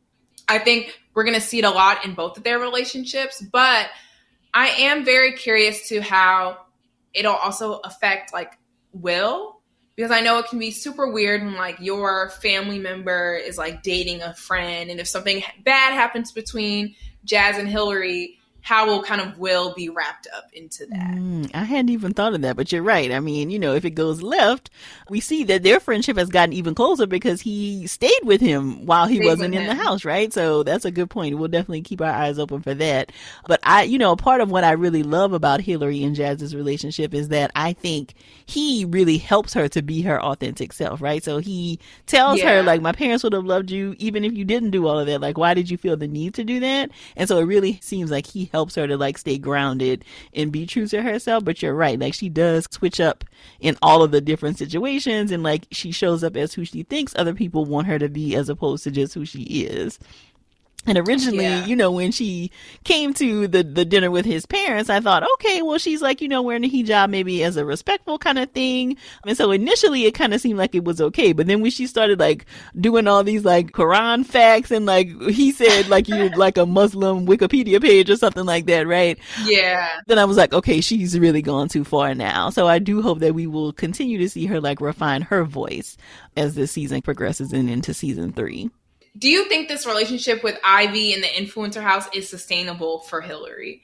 I think we're going to see it a lot in both of their relationships. But I am very curious to how it'll also affect like Will, because I know it can be super weird when like your family member is like dating a friend, and if something bad happens between Jazz and Hillary, how will kind of Will be wrapped up into that? I hadn't even thought of that, but you're right. I mean, you know, if it goes left, we see that their friendship has gotten even closer because he stayed with him while he wasn't in the house, right? So that's a good point. We'll definitely keep our eyes open for that. But part of what I really love about Hillary and Jazz's relationship is that I think he really helps her to be her authentic self, right? So he tells her, like, my parents would have loved you even if you didn't do all of that. Like, why did you feel the need to do that? And so it really seems like he helps her to like stay grounded and be true to herself. But you're right, like she does switch up in all of the different situations, and like she shows up as who she thinks other people want her to be as opposed to just who she is. And originally, when she came to the dinner with his parents, I thought, okay, well, she's like, wearing a hijab maybe as a respectful kind of thing. And so initially it kind of seemed like it was okay. But then when she started like doing all these like Quran facts and like he said like you're like a Muslim Wikipedia page or something like that, right? Yeah. Then I was like, okay, she's really gone too far now. So I do hope that we will continue to see her like refine her voice as this season progresses and into season 3. Do you think this relationship with Ivy in the Influencer House is sustainable for Hillary?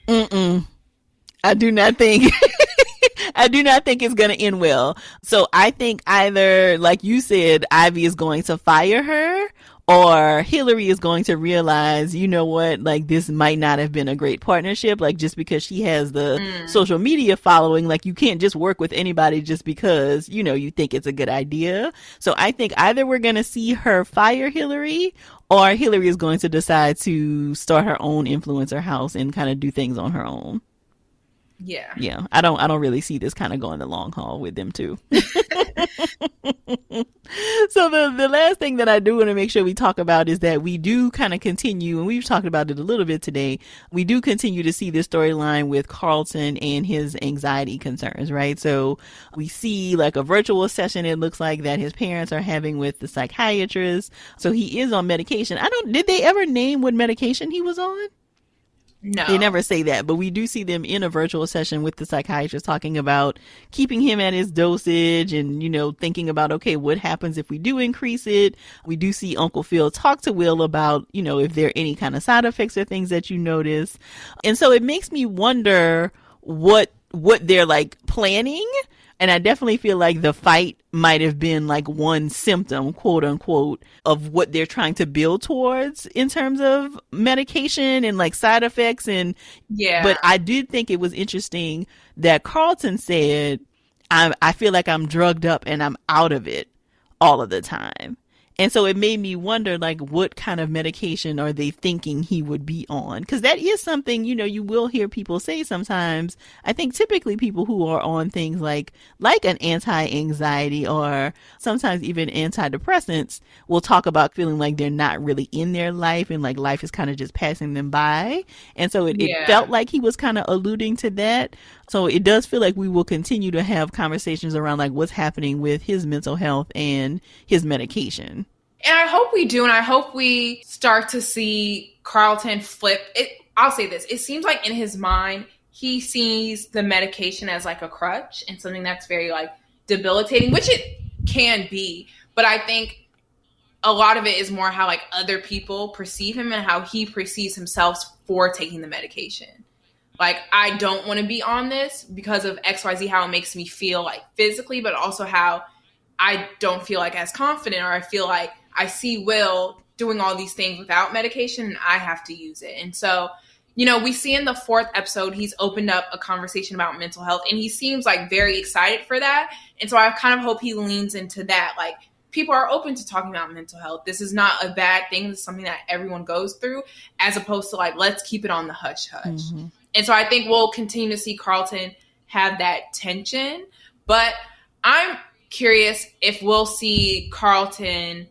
I do not think it's going to end well. So I think either, like you said, Ivy is going to fire her, or Hillary is going to realize, you know what, like this might not have been a great partnership. Like just because she has the social media following, like you can't just work with anybody just because, you think it's a good idea. So I think either we're going to see her fire Hillary, or Hillary is going to decide to start her own influencer house and kind of do things on her own. Yeah. I don't really see this kind of going the long haul with them too. So the last thing that I do want to make sure we talk about is that we do kind of continue, and we've talked about it a little bit today, we do continue to see this storyline with Carlton and his anxiety concerns, right? So we see like a virtual session, it looks like, that his parents are having with the psychiatrist. So he is on medication. Did they ever name what medication he was on? No. They never say that, but we do see them in a virtual session with the psychiatrist talking about keeping him at his dosage and, thinking about, okay, what happens if we do increase it? We do see Uncle Phil talk to Will about, if there are any kind of side effects or things that you notice. And so it makes me wonder what they're like planning. And I definitely feel like the fight might have been like one symptom, quote unquote, of what they're trying to build towards in terms of medication and like side effects. And yeah, but I did think it was interesting that Carlton said, I feel like I'm drugged up and I'm out of it all of the time. And so it made me wonder, like, what kind of medication are they thinking he would be on? Because that is something, you will hear people say sometimes. I think typically people who are on things like an anti-anxiety or sometimes even antidepressants will talk about feeling like they're not really in their life and like life is kind of just passing them by. And so it felt like he was kind of alluding to that. So it does feel like we will continue to have conversations around like what's happening with his mental health and his medication. And I hope we do. And I hope we start to see Carlton flip it. I'll say this. It seems like in his mind, he sees the medication as like a crutch and something that's very like debilitating, which it can be. But I think a lot of it is more how like other people perceive him and how he perceives himself for taking the medication. Like, I don't want to be on this because of XYZ, how it makes me feel like physically, but also how I don't feel like as confident, or I feel like I see Will doing all these things without medication and I have to use it. And so, we see in the 4th episode, he's opened up a conversation about mental health and he seems like very excited for that. And so I kind of hope he leans into that. Like, people are open to talking about mental health. This is not a bad thing. It's something that everyone goes through, as opposed to like, let's keep it on the hush hush. Mm-hmm. And so I think we'll continue to see Carlton have that tension. But I'm curious if we'll see Carlton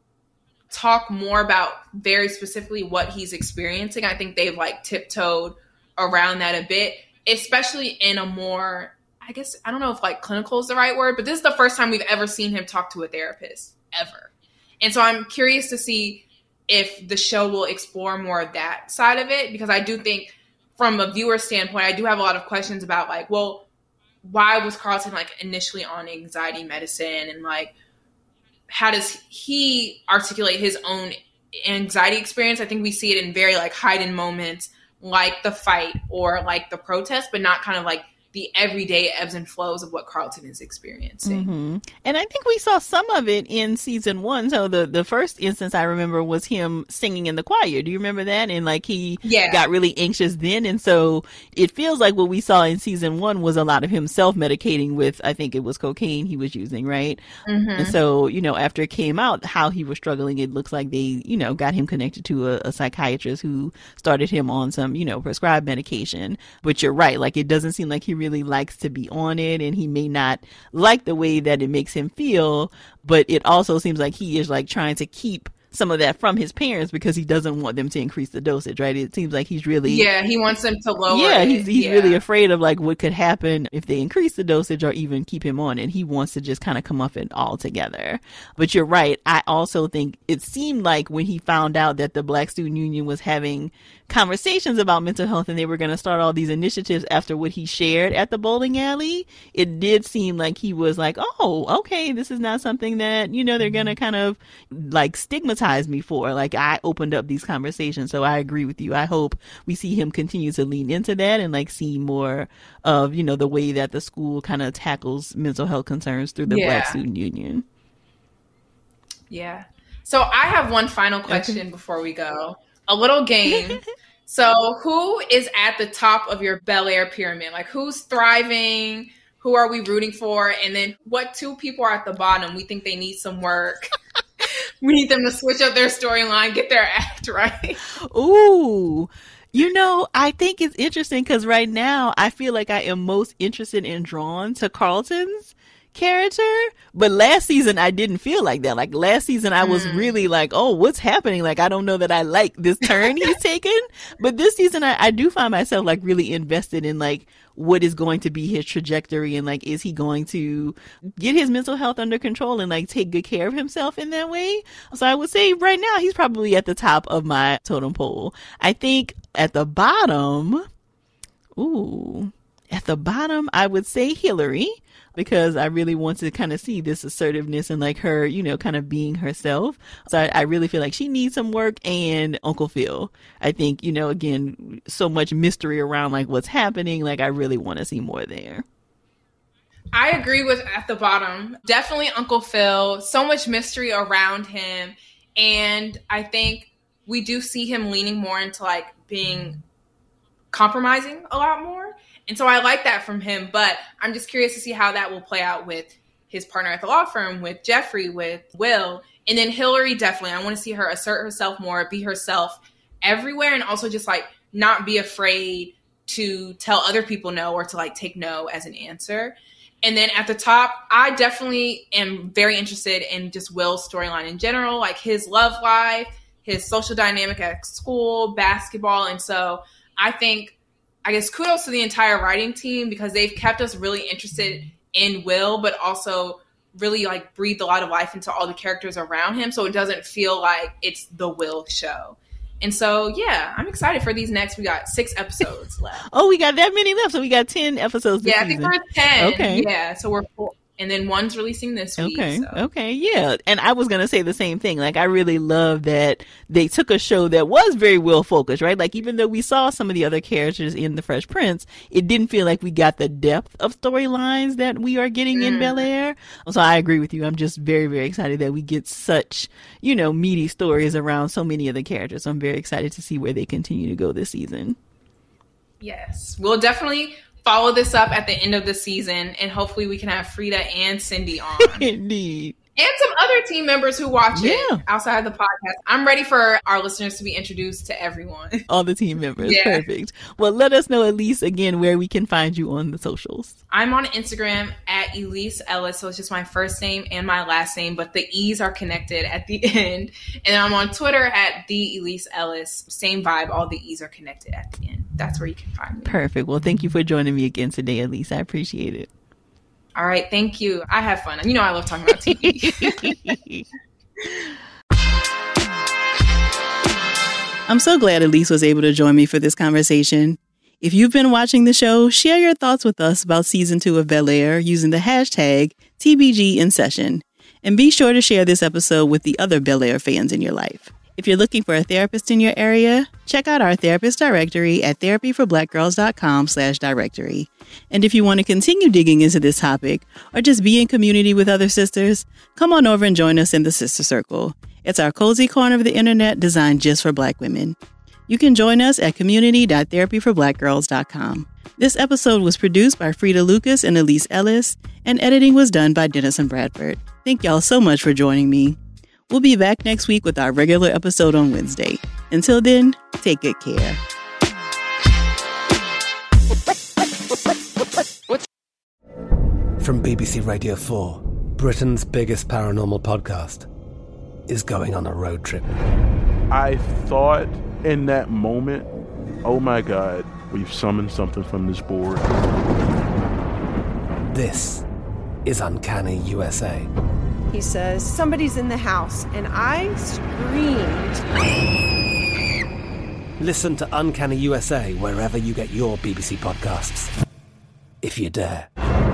talk more about very specifically what he's experiencing. I think they've like tiptoed around that a bit, especially in a more, I guess, I don't know if like clinical is the right word, but this is the first time we've ever seen him talk to a therapist ever. And so I'm curious to see if the show will explore more of that side of it, because I do think from a viewer standpoint, I do have a lot of questions about like, well, why was Carlton like initially on anxiety medicine, and like, how does he articulate his own anxiety experience? I think we see it in very like heightened moments, like the fight or like the protest, but not kind of like the everyday ebbs and flows of what Carlton is experiencing. Mm-hmm. And I think we saw some of it in season 1. So the first instance I remember was him singing in the choir. Do you remember that? And like he got really anxious then. And so it feels like what we saw in season 1 was a lot of him self-medicating with, I think it was cocaine he was using, right? Mm-hmm. And so, after it came out how he was struggling, it looks like they, got him connected to a psychiatrist who started him on some, prescribed medication. But you're right. Like, it doesn't seem like he really likes to be on it, and he may not like the way that it makes him feel, but it also seems like he is like trying to keep some of that from his parents because he doesn't want them to increase the dosage, right? It seems like he's really... Yeah, he wants them to lower it. He's really afraid of like what could happen if they increase the dosage or even keep him on, and he wants to just kind of come off it altogether. But you're right. I also think it seemed like when he found out that the Black Student Union was having conversations about mental health and they were going to start all these initiatives after what he shared at the bowling alley, it did seem like he was like, oh, okay, this is not something that, they're going to kind of like stigmatize me for. Like, I opened up these conversations. So I agree with you. I hope we see him continue to lean into that and like see more of, the way that the school kind of tackles mental health concerns through the Black Student Union. Yeah. So I have one final question before we go. A little game. So who is at the top of your Bel Air pyramid? Like, who's thriving? Who are we rooting for? And then what 2 people are at the bottom? We think they need some work. We need them to switch up their storyline, get their act right. Ooh. I think it's interesting because right now I feel like I am most interested and drawn to Carlton's character. But last season, I didn't feel like that. Like last season, I was really like, oh, what's happening? Like, I don't know that I like this turn he's taken. But this season, I do find myself like really invested in like what is going to be his trajectory and like, is he going to get his mental health under control and like take good care of himself in that way? So I would say right now, he's probably at the top of my totem pole. I think at the bottom, I would say Hillary, because I really want to kind of see this assertiveness and like her, you know, kind of being herself. So I really feel like she needs some work. And Uncle Phil, I think, you know, again, so much mystery around like what's happening. Like I really want to see more there. I agree with at the bottom. Definitely Uncle Phil. So much mystery around him. And I think we do see him leaning more into like being compromising a lot more. And so I like that from him, but I'm just curious to see how that will play out with his partner at the law firm, with Jeffrey, with Will. And then Hillary, definitely. I want to see her assert herself more, be herself everywhere, and also just like not be afraid to tell other people no or to like take no as an answer. And then at the top, I definitely am very interested in just Will's storyline in general, like his love life, his social dynamic at school, basketball. And so I guess kudos to the entire writing team because they've kept us really interested in Will, but also really like breathed a lot of life into all the characters around him. So it doesn't feel like it's the Will show. And so, yeah, I'm excited for these next. We got 6 episodes left. Oh, we got that many left. So we got 10 episodes this season. I think we're at 10. Okay. Yeah, so we're 4. And then one's releasing this week. Okay. So. Okay. Yeah. And I was going to say the same thing. Like, I really love that they took a show that was very Will focused, right? Like, even though we saw some of the other characters in The Fresh Prince, it didn't feel like we got the depth of storylines that we are getting in Bel-Air. So I agree with you. I'm just very, very excited that we get such, you know, meaty stories around so many of the characters. So I'm very excited to see where they continue to go this season. Yes. We'll definitely follow this up at the end of the season, and hopefully we can have Frida and Cindy on. Indeed. And some other team members who watch it outside the podcast. I'm ready for our listeners to be introduced to everyone. All the team members. Yeah. Perfect. Well, let us know, Elise, again, where we can find you on the socials. I'm on Instagram at Elise Ellis. So it's just my first name and my last name, but the E's are connected at the end. And I'm on Twitter at the Elise Ellis. Same vibe. All the E's are connected at the end. That's where you can find me. Perfect. Well, thank you for joining me again today, Elise. I appreciate it. All right. Thank you. I have fun. You know, I love talking about TV. I'm so glad Elise was able to join me for this conversation. If you've been watching the show, share your thoughts with us about season 2 of Bel-Air using the hashtag TBGInSession. And be sure to share this episode with the other Bel-Air fans in your life. If you're looking for a therapist in your area, check out our therapist directory at therapyforblackgirls.com/directory. And if you want to continue digging into this topic or just be in community with other sisters, come on over and join us in the Sister Circle. It's our cozy corner of the internet designed just for Black women. You can join us at community.therapyforblackgirls.com. This episode was produced by Frida Lucas and Elise Ellis, and editing was done by Dennis and Bradford. Thank y'all so much for joining me. We'll be back next week with our regular episode on Wednesday. Until then, take good care. From BBC Radio 4, Britain's biggest paranormal podcast is going on a road trip. I thought in that moment, oh my God, we've summoned something from this board. This is Uncanny USA. He says, somebody's in the house, and I screamed. Listen to Uncanny USA wherever you get your BBC podcasts, if you dare.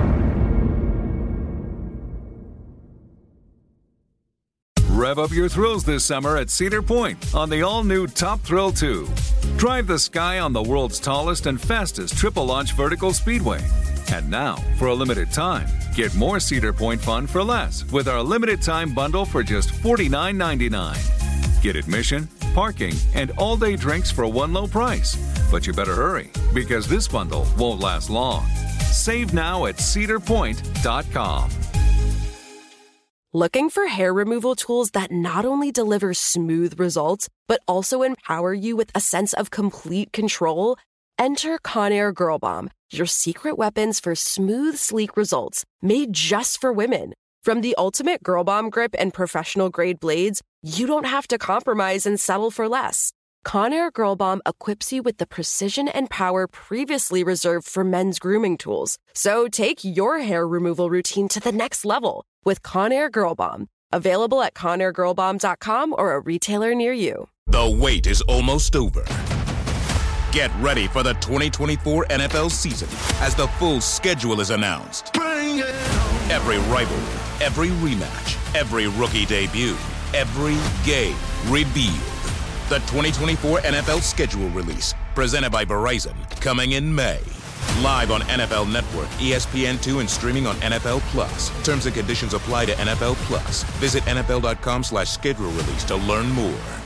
Rev up your thrills this summer at Cedar Point on the all-new Top Thrill 2. Drive the sky on the world's tallest and fastest triple-launch vertical speedway. And now, for a limited time, get more Cedar Point fun for less with our limited-time bundle for just $49.99. Get admission, parking, and all-day drinks for one low price. But you better hurry, because this bundle won't last long. Save now at cedarpoint.com. Looking for hair removal tools that not only deliver smooth results, but also empower you with a sense of complete control? Enter Conair Girl Bomb, your secret weapons for smooth, sleek results, made just for women. From the ultimate Girl Bomb grip and professional-grade blades, you don't have to compromise and settle for less. Conair Girl Bomb equips you with the precision and power previously reserved for men's grooming tools. So take your hair removal routine to the next level with Conair Girl Bomb. Available at ConairGirlBomb.com or a retailer near you. The wait is almost over. Get ready for the 2024 NFL season as the full schedule is announced. Bring it on. Every rivalry, every rematch, every rookie debut, every game revealed. The 2024 NFL schedule release, presented by Verizon, coming in May. Live on NFL Network, ESPN2, and streaming on NFL Plus. Terms and conditions apply to NFL Plus. Visit NFL.com/schedule release to learn more.